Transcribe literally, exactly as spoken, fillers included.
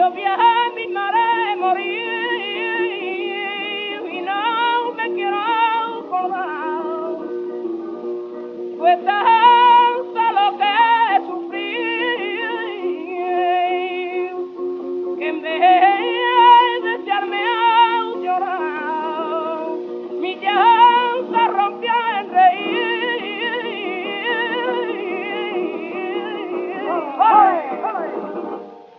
yo viajé mis mares morí y no me quiero acordar. Pues